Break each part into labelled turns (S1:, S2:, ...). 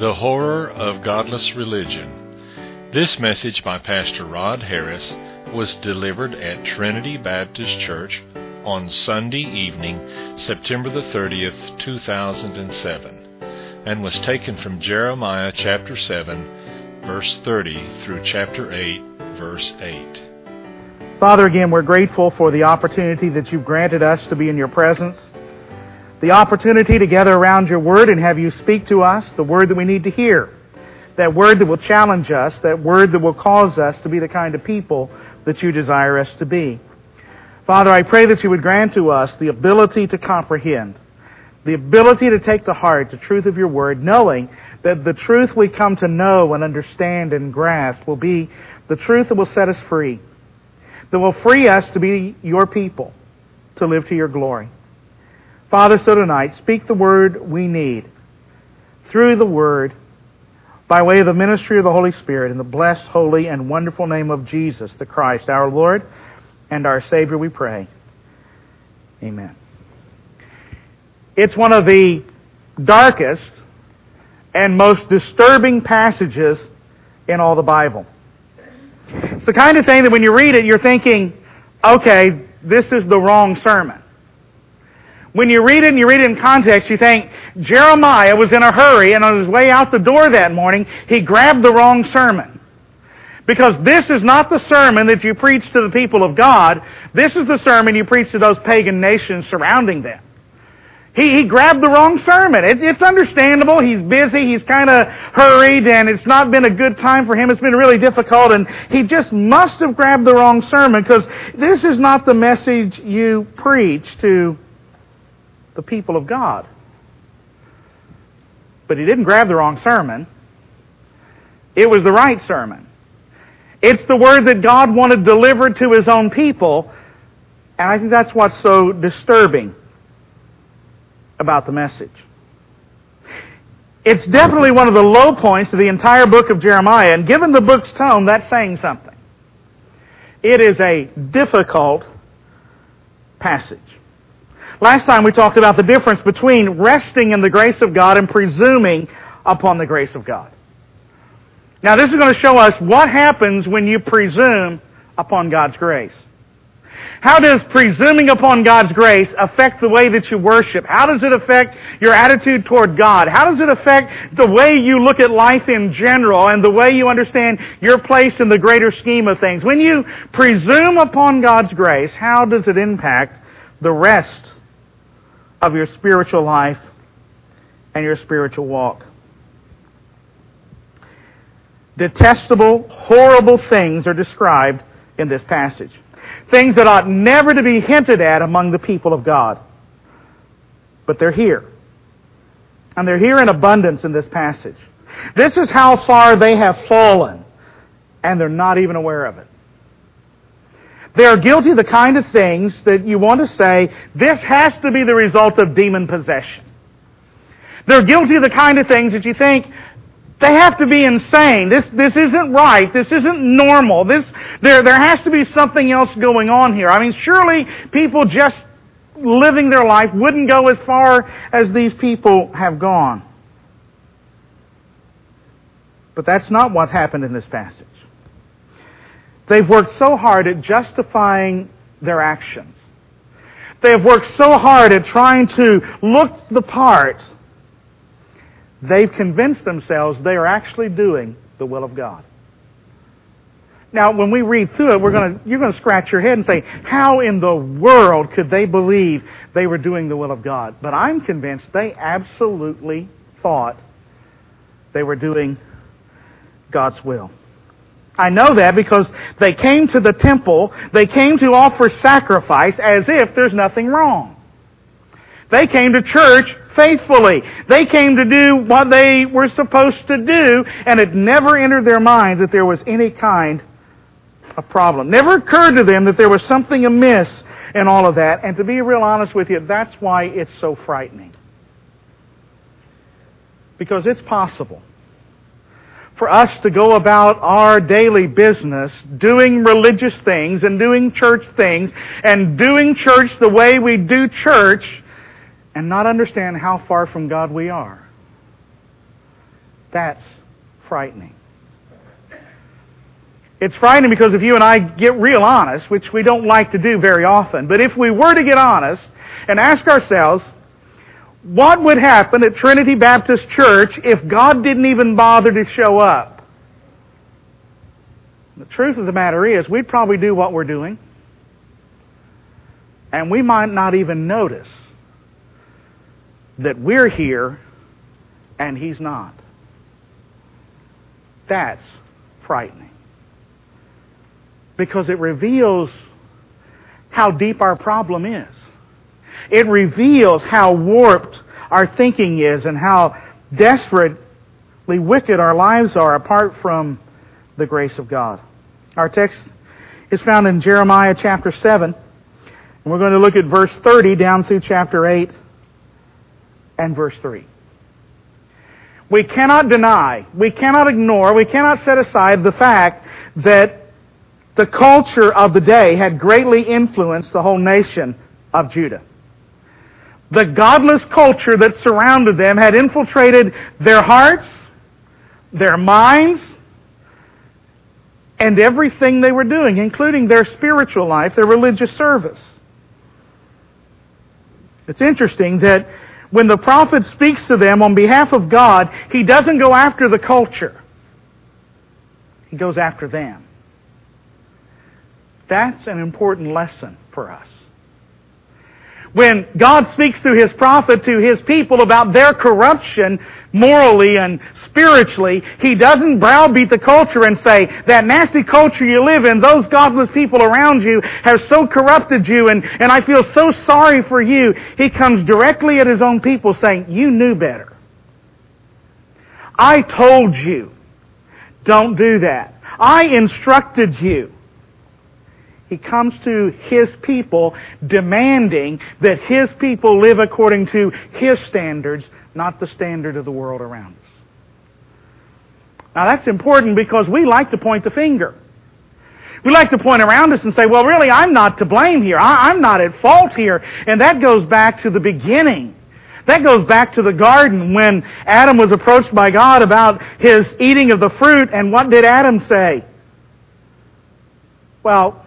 S1: The Horror of Godless Religion. This message by Pastor Rod Harris was delivered at Trinity Baptist Church on Sunday evening, September the 30th, 2007, and was taken from Jeremiah chapter 7, verse 30 through chapter 8, verse 8.
S2: Father, again, we're grateful for the opportunity that you've granted us to be in your presence, the opportunity to gather around your word and have you speak to us, the word that we need to hear, that word that will challenge us, that word that will cause us to be the kind of people that you desire us to be. Father, I pray that you would grant to us the ability to comprehend, the ability to take to heart the truth of your word, knowing that the truth we come to know and understand and grasp will be the truth that will set us free, that will free us to be your people, to live to your glory. Father, so tonight, speak the word we need through the word by way of the ministry of the Holy Spirit in the blessed, holy, and wonderful name of Jesus, the Christ, our Lord and our Savior, we pray. Amen. It's one of the darkest and most disturbing passages in all the Bible. It's the kind of thing that when you read it, you're thinking, okay, this is the wrong sermon. When you read it and you read it in context, you think, Jeremiah was in a hurry, and on his way out the door that morning, he grabbed the wrong sermon. Because this is not the sermon that you preach to the people of God. This is the sermon you preach to those pagan nations surrounding them. He grabbed the wrong sermon. It's understandable. He's busy. He's kind of hurried, and it's not been a good time for him. It's been really difficult, and he just must have grabbed the wrong sermon, because this is not the message you preach to the people of God. But he didn't grab the wrong sermon. It was the right sermon. It's the word that God wanted delivered to His own people, and I think that's what's so disturbing about the message. It's definitely one of the low points of the entire book of Jeremiah, and given the book's tone, that's saying something. It is a difficult passage. Last time we talked about the difference between resting in the grace of God and presuming upon the grace of God. Now this is going to show us what happens when you presume upon God's grace. How does presuming upon God's grace affect the way that you worship? How does it affect your attitude toward God? How does it affect the way you look at life in general and the way you understand your place in the greater scheme of things? When you presume upon God's grace, how does it impact the rest of your spiritual life and your spiritual walk? Detestable, horrible things are described in this passage. Things that ought never to be hinted at among the people of God. But they're here. And they're here in abundance in this passage. This is how far they have fallen, and they're not even aware of it. They are guilty of the kind of things that you want to say, this has to be the result of demon possession. They're guilty of the kind of things that you think, they have to be insane. This isn't right. This isn't normal. There has to be something else going on here. I mean, surely people just living their life wouldn't go as far as these people have gone. But that's not what's happened in this passage. They've worked so hard at justifying their actions. They have worked so hard at trying to look the part. They've convinced themselves they are actually doing the will of God. Now, when we read through it, you're going to scratch your head and say, how in the world could they believe they were doing the will of God? But I'm convinced they absolutely thought they were doing God's will. I know that because they came to the temple, they came to offer sacrifice as if there's nothing wrong. They came to church faithfully. They came to do what they were supposed to do, and it never entered their mind that there was any kind of problem. Never occurred to them that there was something amiss in all of that, and to be real honest with you, that's why it's so frightening. Because it's possible for us to go about our daily business doing religious things and doing church things and doing church the way we do church and not understand how far from God we are. That's frightening. It's frightening because if you and I get real honest, which we don't like to do very often, but if we were to get honest and ask ourselves, what would happen at Trinity Baptist Church if God didn't even bother to show up? The truth of the matter is, we'd probably do what we're doing, and we might not even notice that we're here and He's not. That's frightening. Because it reveals how deep our problem is. It reveals how warped our thinking is and how desperately wicked our lives are apart from the grace of God. Our text is found in Jeremiah chapter 7. And we're going to look at verse 30 down through chapter 8 and verse 3. We cannot deny, we cannot ignore, we cannot set aside the fact that the culture of the day had greatly influenced the whole nation of Judah. The godless culture that surrounded them had infiltrated their hearts, their minds, and everything they were doing, including their spiritual life, their religious service. It's interesting that when the prophet speaks to them on behalf of God, he doesn't go after the culture. He goes after them. That's an important lesson for us. When God speaks through His prophet to His people about their corruption morally and spiritually, He doesn't browbeat the culture and say, that nasty culture you live in, those godless people around you have so corrupted you and I feel so sorry for you. He comes directly at His own people saying, you knew better. I told you, don't do that. I instructed you. He comes to His people demanding that His people live according to His standards, not the standard of the world around us. Now that's important because we like to point the finger. We like to point around us and say, well really I'm not to blame here. I'm not at fault here. And that goes back to the beginning. That goes back to the garden when Adam was approached by God about his eating of the fruit. And what did Adam say? Well,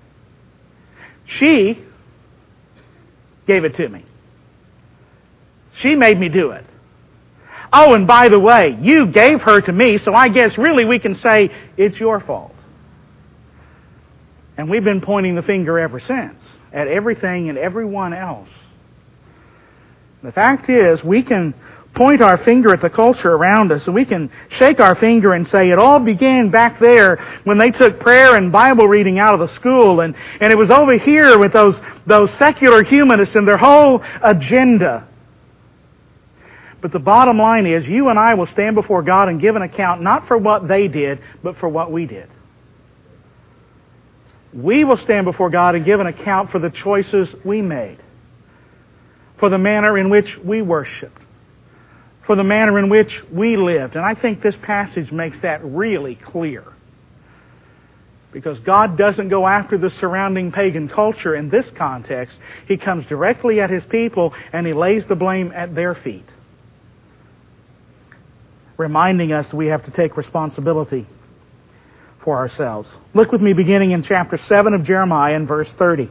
S2: she gave it to me. She made me do it. Oh, and by the way, you gave her to me, so I guess really we can say it's your fault. And we've been pointing the finger ever since at everything and everyone else. The fact is, we can point our finger at the culture around us, and we can shake our finger and say it all began back there when they took prayer and Bible reading out of the school, and it was over here with those secular humanists and their whole agenda. But the bottom line is, you and I will stand before God and give an account not for what they did, but for what we did. We will stand before God and give an account for the choices we made, for the manner in which we worshiped, for the manner in which we lived. And I think this passage makes that really clear. Because God doesn't go after the surrounding pagan culture in this context. He comes directly at His people and He lays the blame at their feet, reminding us we have to take responsibility for ourselves. Look with me beginning in chapter 7 of Jeremiah and verse 30.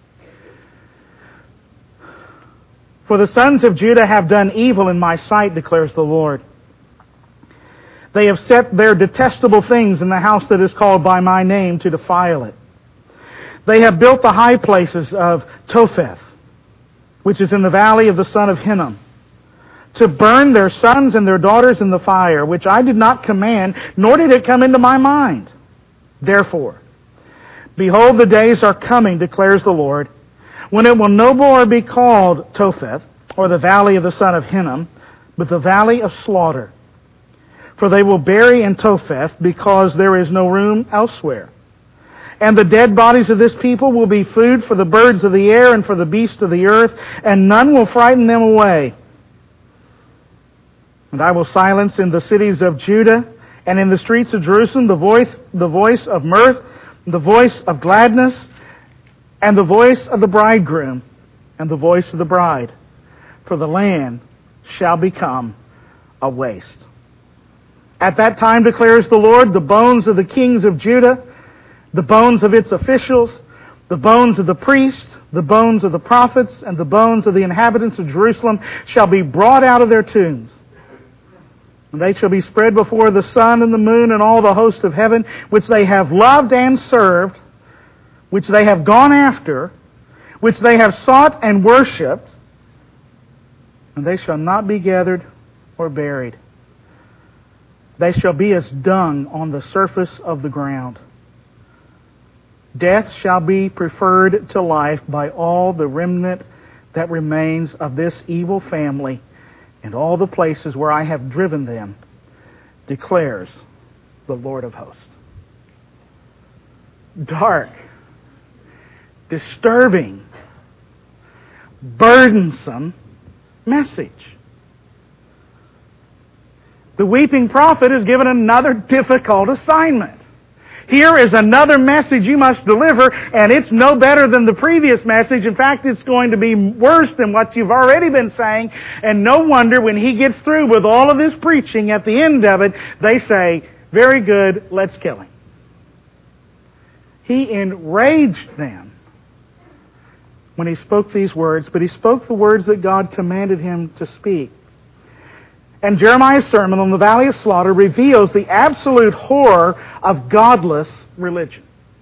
S2: For the sons of Judah have done evil in my sight, declares the Lord. They have set their detestable things in the house that is called by my name to defile it. They have built the high places of Topheth, which is in the valley of the son of Hinnom, to burn their sons and their daughters in the fire, which I did not command, nor did it come into my mind. Therefore, behold, the days are coming, declares the Lord, when it will no more be called Topheth, or the valley of the son of Hinnom, but the valley of slaughter. For they will bury in Topheth, because there is no room elsewhere. And the dead bodies of this people will be food for the birds of the air and for the beasts of the earth, and none will frighten them away. And I will silence in the cities of Judah and in the streets of Jerusalem the voice of mirth, the voice of gladness, and the voice of the bridegroom, and the voice of the bride. For the land shall become a waste. At that time, declares the Lord, the bones of the kings of Judah, the bones of its officials, the bones of the priests, the bones of the prophets, and the bones of the inhabitants of Jerusalem shall be brought out of their tombs. And they shall be spread before the sun and the moon and all the host of heaven, which they have loved and served, which they have gone after, which they have sought and worshipped, and they shall not be gathered or buried. They shall be as dung on the surface of the ground. Death shall be preferred to life by all the remnant that remains of this evil family in all the places where I have driven them, declares the Lord of hosts. Dark, disturbing, burdensome message. The weeping prophet is given another difficult assignment. Here is another message you must deliver, and it's no better than the previous message. In fact, it's going to be worse than what you've already been saying. And no wonder when he gets through with all of this preaching, at the end of it, they say, "Very good, let's kill him." He enraged them when he spoke these words, but he spoke the words that God commanded him to speak. And Jeremiah's sermon on the Valley of Slaughter reveals the absolute horror of godless religion.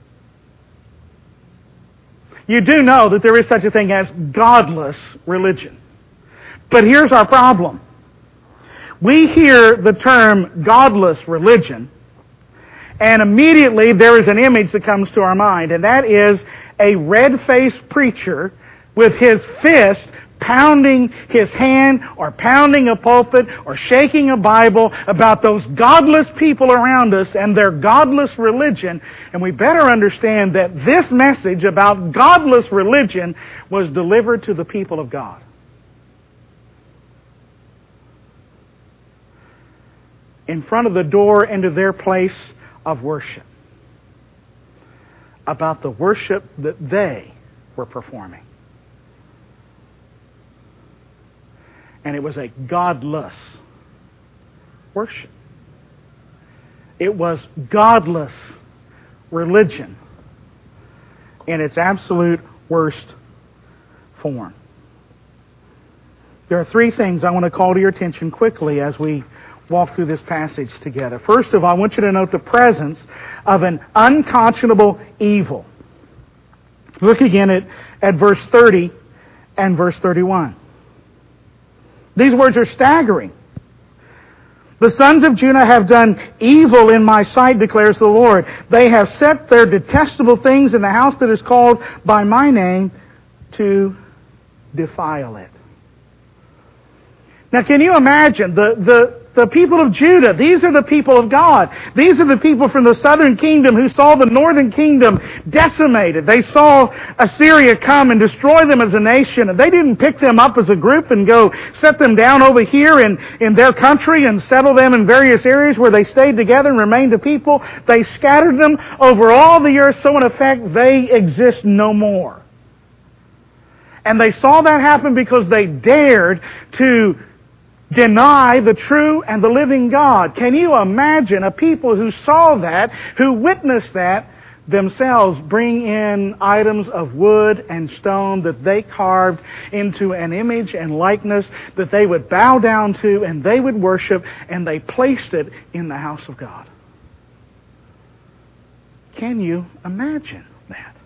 S2: You do know that there is such a thing as godless religion. But here's our problem. We hear the term godless religion, and immediately there is an image that comes to our mind, and that is a red-faced preacher with his fist pounding his hand or pounding a pulpit or shaking a Bible about those godless people around us and their godless religion. And we better understand that this message about godless religion was delivered to the people of God. In front of the door into their place of worship. About the worship that they were performing. And it was a godless worship. It was godless religion in its absolute worst form. There are three things I want to call to your attention quickly as we walk through this passage together. First of all, I want you to note the presence of an unconscionable evil. Look again at verse 30 and verse 31. These words are staggering. The sons of Judah have done evil in my sight, declares the Lord. They have set their detestable things in the house that is called by my name to defile it. Now, can you imagine the people of Judah? These are the people of God. These are the people from the southern kingdom who saw the northern kingdom decimated. They saw Assyria come and destroy them as a nation. And they didn't pick them up as a group and go set them down over here in their country and settle them in various areas where they stayed together and remained a people. They scattered them over all the earth, so in effect they exist no more. And they saw that happen because they dared to deny the true and the living God. Can you imagine a people who saw that, who witnessed that, themselves bring in items of wood and stone that they carved into an image and likeness that they would bow down to and they would worship, and they placed it in the house of God? Can you imagine that?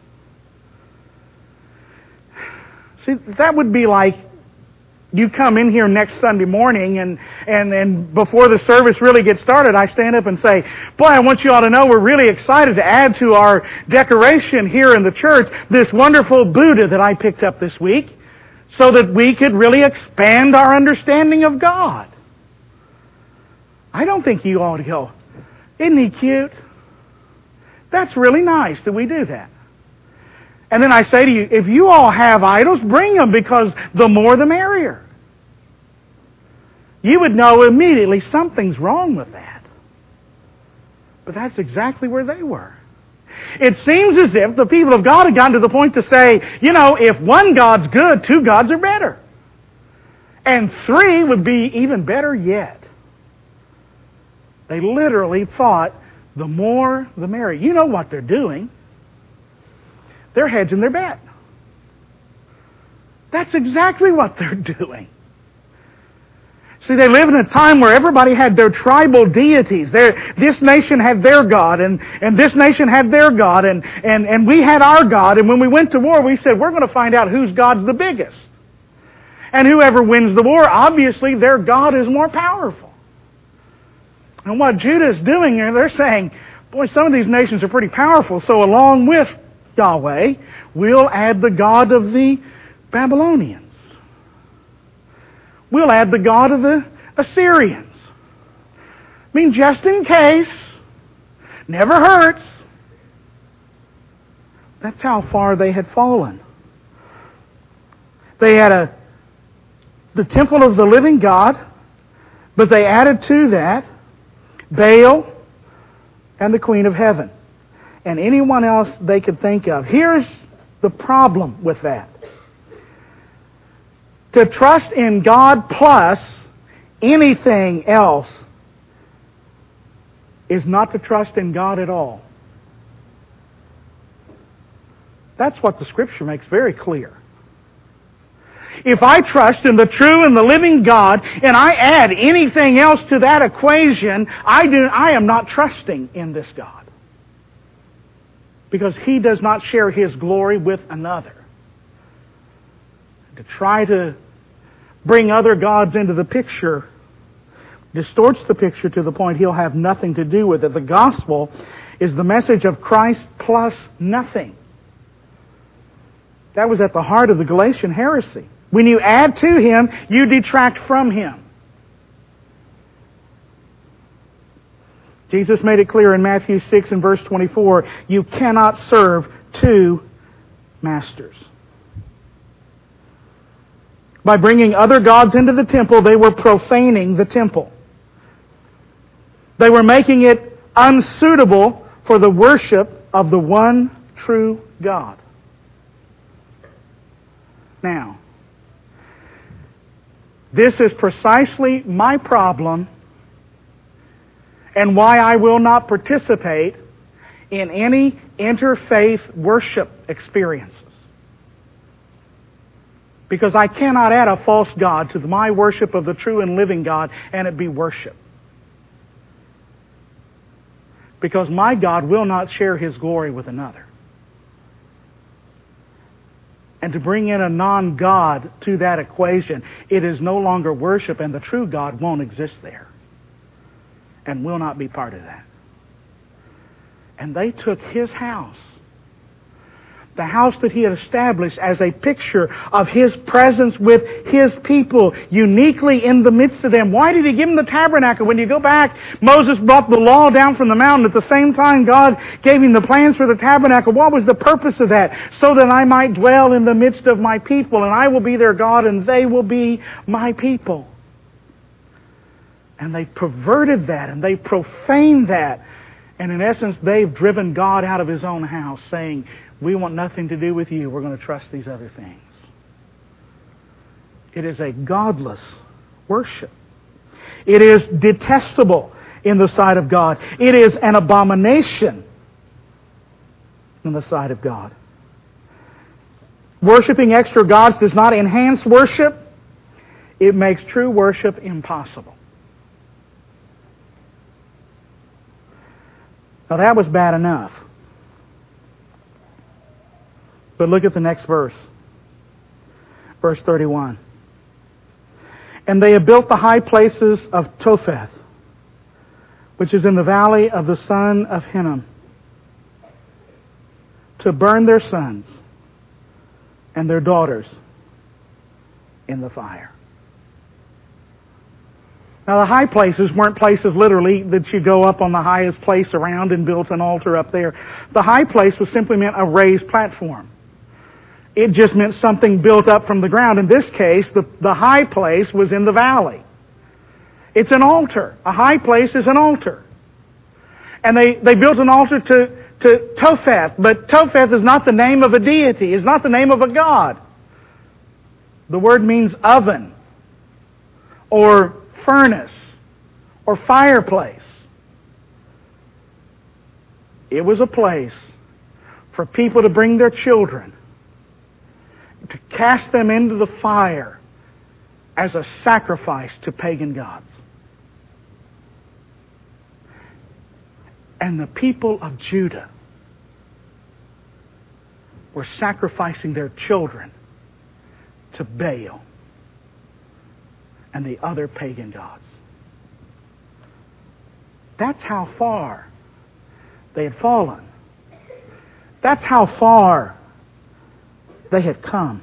S2: See, that would be like you come in here next Sunday morning and before the service really gets started, I stand up and say, "Boy, I want you all to know we're really excited to add to our decoration here in the church this wonderful Buddha that I picked up this week so that we could really expand our understanding of God." I don't think you ought to go, "Isn't he cute? That's really nice that we do that." And then I say to you, if you all have idols, bring them, because the more the merrier. You would know immediately something's wrong with that. But that's exactly where they were. It seems as if the people of God had gotten to the point to say, you know, if one God's good, two gods are better. And three would be even better yet. They literally thought the more the merrier. You know what they're doing. They're hedging their bet. That's exactly what they're doing. See, they live in a time where everybody had their tribal deities. This nation had their God, and this nation had their God, and we had our God. And when we went to war, we said, we're going to find out whose God's the biggest. And whoever wins the war, obviously their God is more powerful. And what Judah is doing here, they're saying, boy, some of these nations are pretty powerful, so along with Yahweh, we'll add the God of the Babylonians. We'll add the God of the Assyrians. I mean, just in case. Never hurts. That's how far they had fallen. They had the temple of the living God, but they added to that Baal and the Queen of Heaven and anyone else they could think of. Here's the problem with that. To trust in God plus anything else is not to trust in God at all. That's what the Scripture makes very clear. If I trust in the true and the living God and I add anything else to that equation, I am not trusting in this God. Because He does not share His glory with another. To try to bring other gods into the picture distorts the picture to the point He'll have nothing to do with it. The gospel is the message of Christ plus nothing. That was at the heart of the Galatian heresy. When you add to Him, you detract from Him. Jesus made it clear in Matthew 6 and verse 24, you cannot serve two masters. By bringing other gods into the temple, they were profaning the temple. They were making it unsuitable for the worship of the one true God. Now, this is precisely my problem and why I will not participate in any interfaith worship experiences. Because I cannot add a false God to my worship of the true and living God and it be worship. Because my God will not share His glory with another. And to bring in a non-God to that equation, it is no longer worship and the true God won't exist there. And will not be part of that. And they took His house. The house that He had established as a picture of His presence with His people, uniquely in the midst of them. Why did He give them the tabernacle? When you go back, Moses brought the law down from the mountain. At the same time, God gave him the plans for the tabernacle. What was the purpose of that? So that I might dwell in the midst of my people, and I will be their God, and they will be my people. And they perverted that, and they profaned that. And in essence, they've driven God out of His own house, saying, we want nothing to do with you. We're going to trust these other things. It is a godless worship. It is detestable in the sight of God. It is an abomination in the sight of God. Worshipping extra gods does not enhance worship. It makes true worship impossible. Now that was bad enough. But look at the next verse. Verse 31. And they have built the high places of Topheth, which is in the valley of the son of Hinnom, to burn their sons and their daughters in the fire. Now the high places weren't places literally that you go up on the highest place around and built an altar up there. The high place was simply meant a raised platform. It just meant something built up from the ground. In this case, the high place was in the valley. It's an altar. A high place is an altar. And they built an altar to Topheth, but Topheth is not the name of a deity. It's not the name of a god. The word means oven, or furnace, or fireplace. It was a place for people to bring their children, to cast them into the fire as a sacrifice to pagan gods. And the people of Judah were sacrificing their children to Baal and the other pagan gods. That's how far they had fallen. That's how far they had come.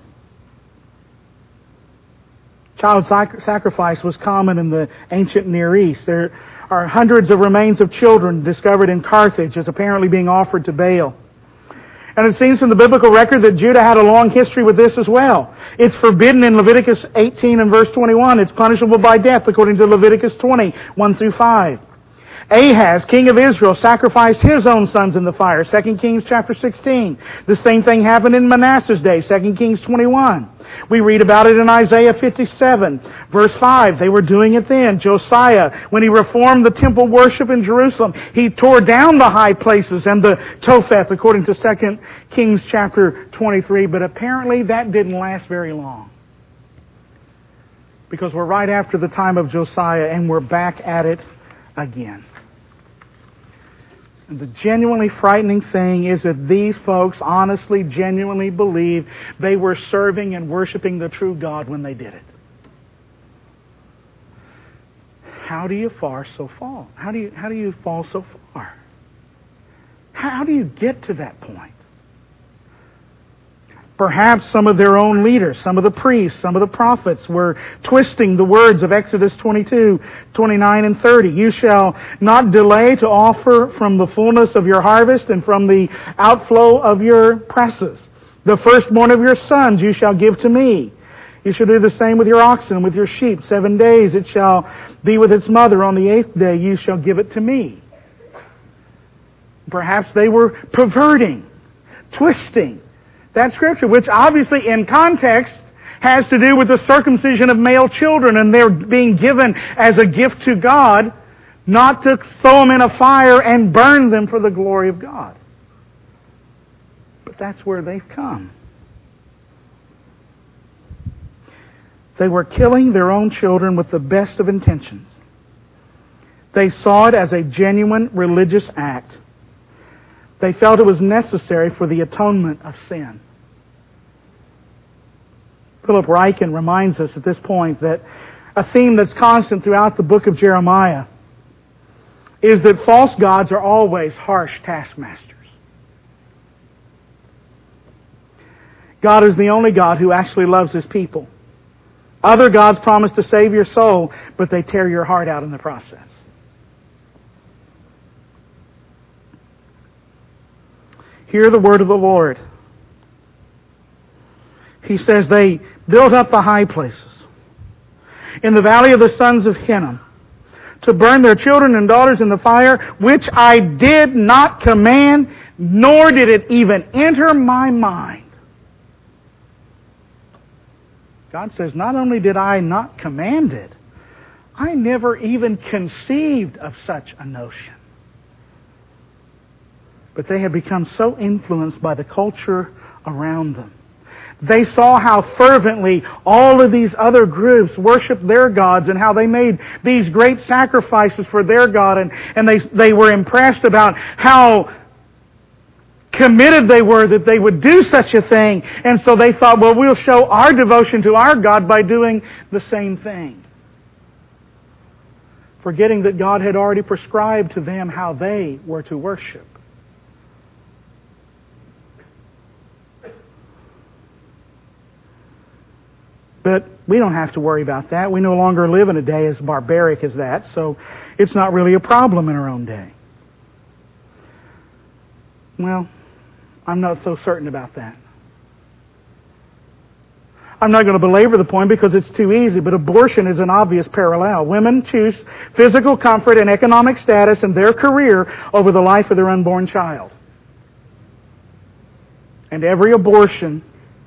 S2: Child sacrifice was common in the ancient Near East. There are hundreds of remains of children discovered in Carthage as apparently being offered to Baal. And it seems from the biblical record that Judah had a long history with this as well. It's forbidden in Leviticus 18 and verse 21. It's punishable by death according to Leviticus 20, 1 through 5. Ahaz, king of Israel, sacrificed his own sons in the fire. 2 Kings chapter 16. The same thing happened in Manasseh's day. 2 Kings 21. We read about it in Isaiah 57. Verse 5. They were doing it then. Josiah, when he reformed the temple worship in Jerusalem, he tore down the high places and the Topheth, according to 2 Kings chapter 23. But apparently that didn't last very long. Because we're right after the time of Josiah and we're back at it again. And the genuinely frightening thing is that these folks honestly, genuinely believed they were serving and worshiping the true God when they did it. How do you fall so far? How do you fall so far? How do you get to that point? Perhaps some of their own leaders, some of the priests, some of the prophets were twisting the words of Exodus 22, 29, and 30. You shall not delay to offer from the fullness of your harvest and from the outflow of your presses. The firstborn of your sons you shall give to me. You shall do the same with your oxen and with your sheep. 7 days it shall be with its mother. On the 8th day you shall give it to me. Perhaps they were perverting, twisting that scripture, which obviously in context has to do with the circumcision of male children, and they're being given as a gift to God, not to throw them in a fire and burn them for the glory of God. But that's where they've come. They were killing their own children with the best of intentions. They saw it as a genuine religious act. They felt it was necessary for the atonement of sin. Philip Ryken reminds us at this point that a theme that's constant throughout the book of Jeremiah is that false gods are always harsh taskmasters. God is the only God who actually loves His people. Other gods promise to save your soul, but they tear your heart out in the process. Hear the word of the Lord. He says, they built up the high places in the valley of the sons of Hinnom to burn their children and daughters in the fire, which I did not command, nor did it even enter my mind. God says, not only did I not command it, I never even conceived of such a notion. But they had become so influenced by the culture around them. They saw how fervently all of these other groups worshiped their gods and how they made these great sacrifices for their God. And they were impressed about how committed they were that they would do such a thing. And so they thought, well, we'll show our devotion to our God by doing the same thing. Forgetting that God had already prescribed to them how they were to worship. But we don't have to worry about that. We no longer live in a day as barbaric as that, so it's not really a problem in our own day. Well, I'm not so certain about that. I'm not going to belabor the point because it's too easy, but abortion is an obvious parallel. Women choose physical comfort and economic status and their career over the life of their unborn child. And every abortion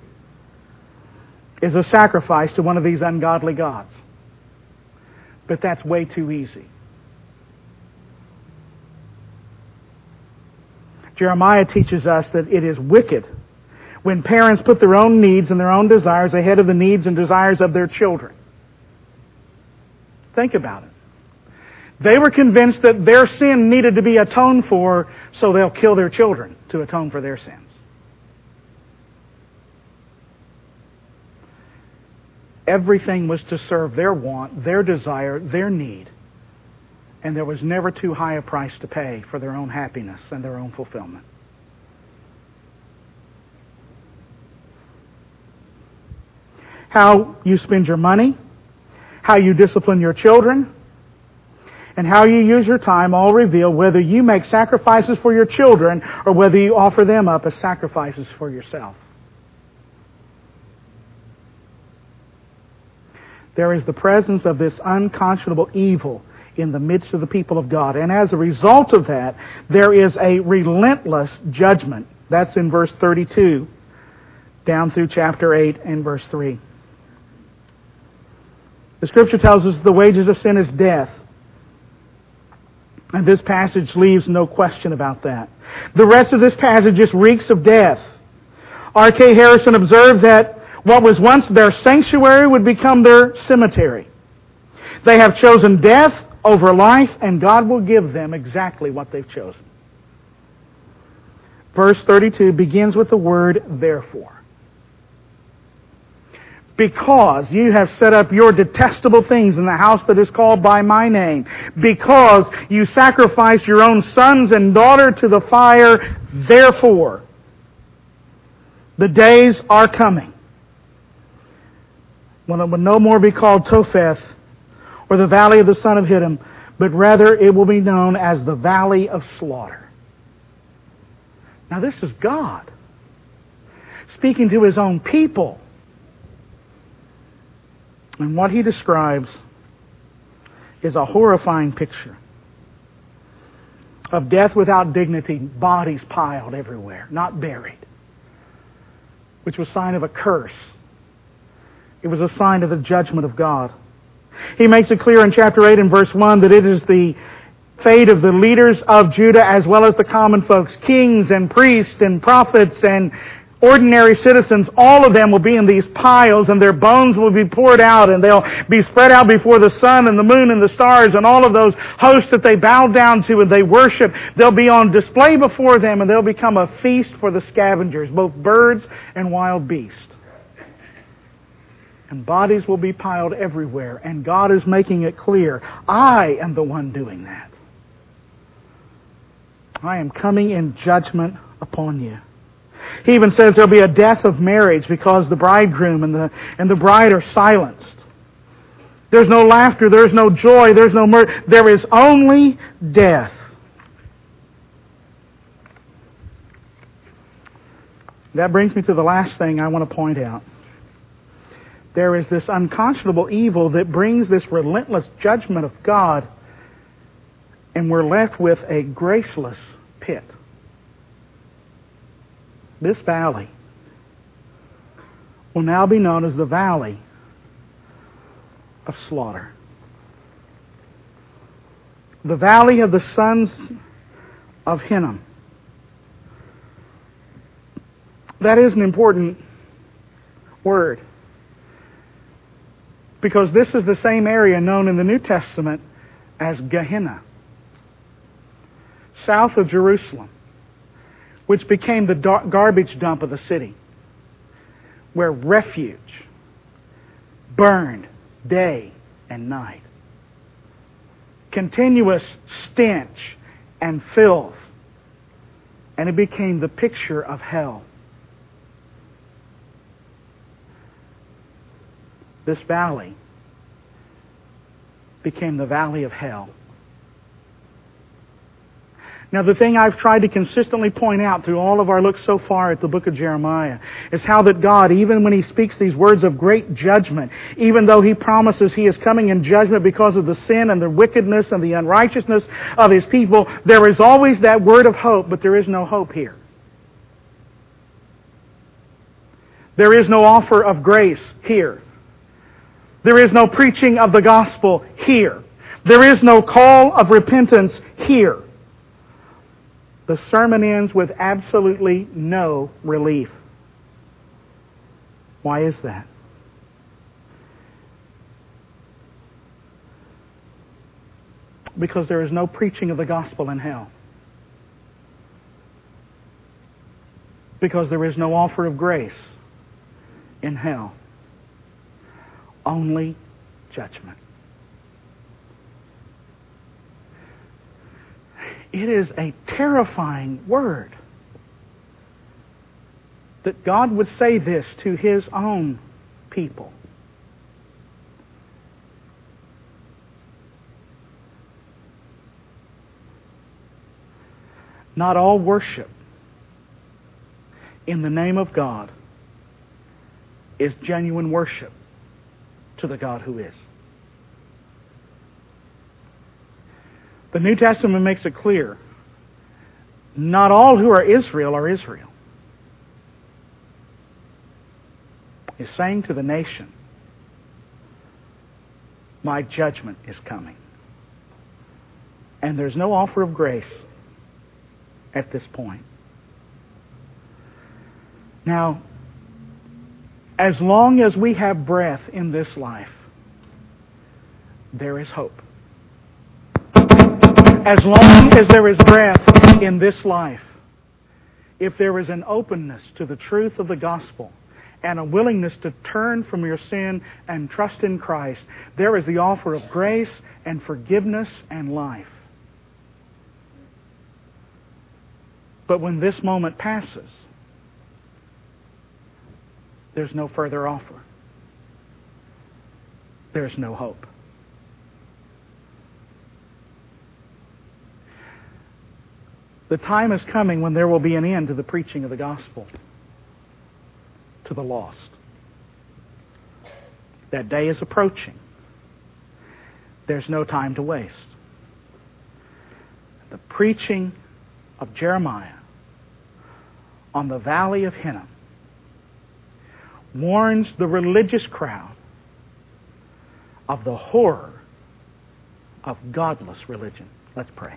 S2: is a sacrifice to one of these ungodly gods. But that's way too easy. Jeremiah teaches us that it is wicked when parents put their own needs and their own desires ahead of the needs and desires of their children. Think about it. They were convinced that their sin needed to be atoned for, so they'll kill their children to atone for their sins. Everything was to serve their want, their desire, their need. And there was never too high a price to pay for their own happiness and their own fulfillment. How you spend your money, how you discipline your children, and how you use your time all reveal whether you make sacrifices for your children or whether you offer them up as sacrifices for yourself. There is the presence of this unconscionable evil in the midst of the people of God. And as a result of that, there is a relentless judgment. That's in verse 32 down through chapter 8 and verse 3. The Scripture tells us the wages of sin is death. And this passage leaves no question about that. The rest of this passage just reeks of death. R.K. Harrison observed that what was once their sanctuary would become their cemetery. They have chosen death over life, and God will give them exactly what they've chosen. Verse 32 begins with the word therefore. Because you have set up your detestable things in the house that is called by my name. Because you sacrifice your own sons and daughter to the fire. Therefore, the days are coming when it will no more be called Topheth or the valley of the son of Hinnom, but rather it will be known as the valley of slaughter. Now this is God speaking to His own people. And what He describes is a horrifying picture of death without dignity, bodies piled everywhere, not buried, which was a sign of a curse. It was a sign of the judgment of God. He makes it clear in chapter 8 and verse 1 that it is the fate of the leaders of Judah as well as the common folks, kings and priests and prophets and ordinary citizens. All of them will be in these piles, and their bones will be poured out, and they'll be spread out before the sun and the moon and the stars and all of those hosts that they bow down to and they worship. They'll be on display before them, and they'll become a feast for the scavengers, both birds and wild beasts. And bodies will be piled everywhere, and God is making it clear, I am the one doing that. I am coming in judgment upon you. He even says there'll be a death of marriage because the bridegroom and the bride are silenced. There's no laughter, there's no joy, there's no mirth. There is only death. That brings me to the last thing I want to point out. There is this unconscionable evil that brings this relentless judgment of God, and we're left with a graceless pit. This valley will now be known as the valley of slaughter. The valley of the sons of Hinnom. That is an important word, because this is the same area known in the New Testament as Gehenna, south of Jerusalem, which became the garbage dump of the city, where refuge burned day and night. Continuous stench and filth, and it became the picture of hell. This valley became the valley of hell. Now, the thing I've tried to consistently point out through all of our looks so far at the book of Jeremiah is how that God, even when He speaks these words of great judgment, even though He promises He is coming in judgment because of the sin and the wickedness and the unrighteousness of His people, there is always that word of hope, but there is no hope here. There is no offer of grace here. There is no preaching of the gospel here. There is no call of repentance here. the sermon ends with absolutely no relief. Why is that? Because there is no preaching of the gospel in hell. Because there is no offer of grace in hell. Only judgment. It is a terrifying word that God would say this to His own people. Not all worship in the name of God is genuine worship to the God who is. The New Testament makes it clear, not all who are Israel are Israel. He's saying to the nation, my judgment is coming. And there's no offer of grace at this point. Now, as long as we have breath in this life, there is hope. As long as there is breath in this life, if there is an openness to the truth of the gospel and a willingness to turn from your sin and trust in Christ, there is the offer of grace and forgiveness and life. But when this moment passes, there's no further offer. There's no hope. The time is coming when there will be an end to the preaching of the gospel to the lost. That day is approaching. There's no time to waste. The preaching of Jeremiah on the valley of Hinnom warns the religious crowd of the horror of godless religion. Let's pray.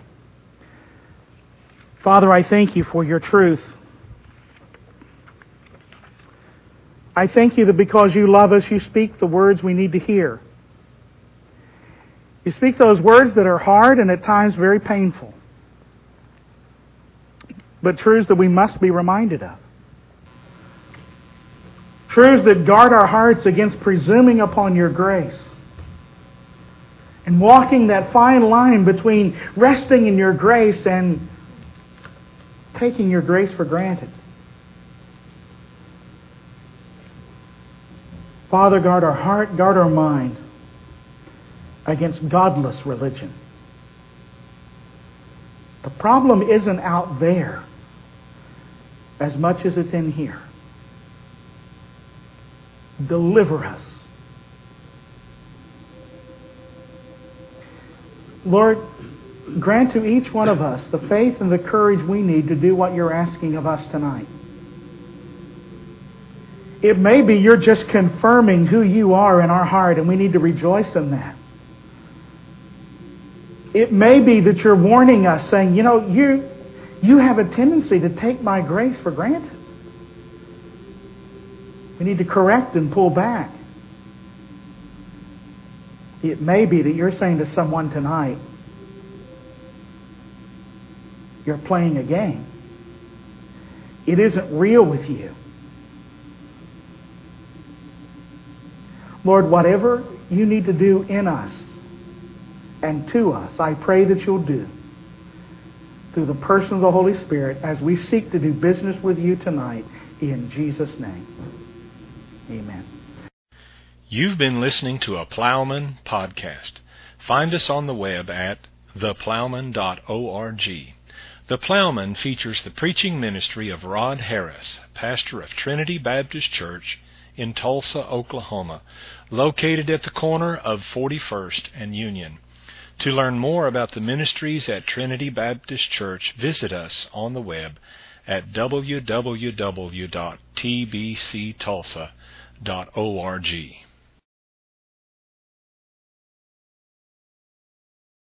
S2: Father, I thank You for Your truth. I thank You that because You love us, You speak the words we need to hear. You speak those words that are hard and at times very painful, but truths that we must be reminded of. Truths that guard our hearts against presuming upon Your grace and walking that fine line between resting in Your grace and taking Your grace for granted. Father, guard our heart, guard our mind against godless religion. The problem isn't out there as much as it's in here. Deliver us. Lord, grant to each one of us the faith and the courage we need to do what You're asking of us tonight. It may be You're just confirming who You are in our heart, and we need to rejoice in that. It may be that You're warning us, saying, you have a tendency to take My grace for granted. We need to correct and pull back. It may be that You're saying to someone tonight, you're playing a game. It isn't real with You. Lord, whatever You need to do in us and to us, I pray that You'll do through the person of the Holy Spirit as we seek to do business with You tonight. In Jesus' name, amen.
S1: You've been listening to a Plowman podcast. Find us on the web at theplowman.org. The Plowman features the preaching ministry of Rod Harris, pastor of Trinity Baptist Church in Tulsa, Oklahoma, located at the corner of 41st and Union. To learn more about the ministries at Trinity Baptist Church, visit us on the web at www.tbctulsa.org.